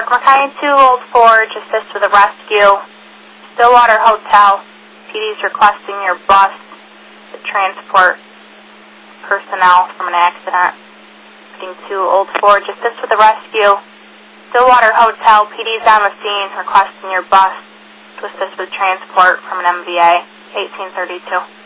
Herkimer County 2, Old Forge, assist with a rescue. Stillwater Hotel, PD's requesting your bus to transport personnel from an accident. Heading to Old Forge, assist with a rescue. Stillwater Hotel, PD's on the scene, requesting your bus to assist with transport from an MVA, 1832.